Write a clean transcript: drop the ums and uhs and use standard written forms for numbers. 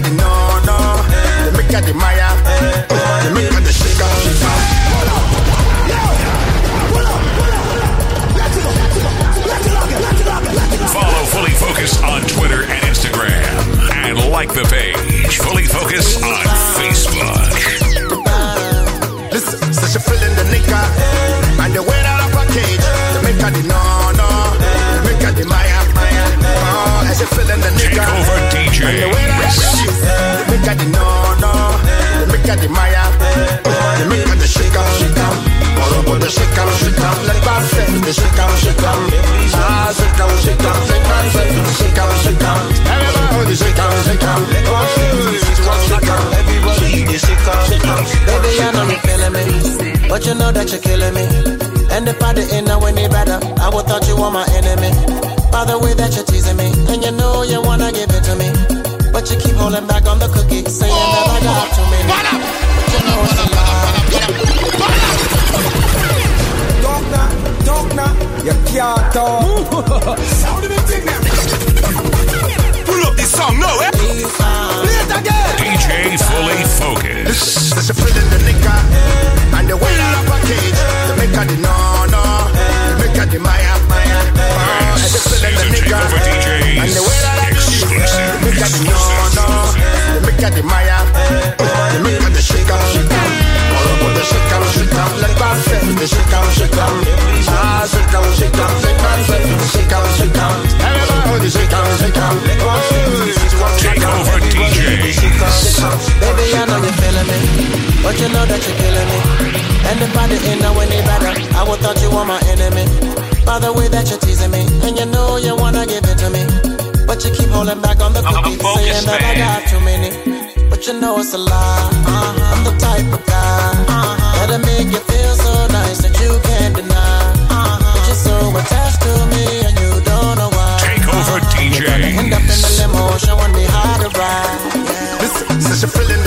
her the no, they make her the Maya, they make her the shaker. Follow Fully Focused on Twitter and Instagram, and like the page Fully Focused on Facebook. Listen, so she feeling the nigga, and the way out of her cage, they make her the no, they make her the Maya, and she feeling the nigga, Take over DJ, and the way out of her cage, they make her the no, they make her the Maya, they make her the shaker. But the shaker, let God say, the shaker, ah, shaker, let God say, the shaker, everybody shaker, everybody the shaker. Baby, I know you're feeling me, but you know that you're killing me. And if I didn't know any better, I would thought you were my enemy. By the way that you're teasing me, and you know you wanna give it to me, but you keep holding back on the cookie, saying that I got too many. But you know it's a lie. Talk now, you can't talk. Sound of the thing now. Pull up this song, no, eh? Play it again. DJ Fully Focused. This is feeling the nigga, and the way out of her cage, they make her the no, they make her the Maya, and they feeling the nigga, and the way out of her cage, they make her the no, they make her the Maya, they make her the shaker. But the shaker, let God say, the shaker, ah, shaker, let God say, the shaker, everybody shaker, Take over DJs. Baby, I know you're feeling me, but you know that you're killing me. And if I didn't know any better, I would thought you were my enemy. By the way that you're teasing me, and you know you wanna give it to me, but you keep holding back on the cookie, saying that I got too many. But you know it's a lie. I'm the type of guy that'll make you feel so nice that you can't deny. But you're so attached to me and you don't know why. Take over DJs. You're gonna end up in the limo showing me how to ride. Listen, so she feeling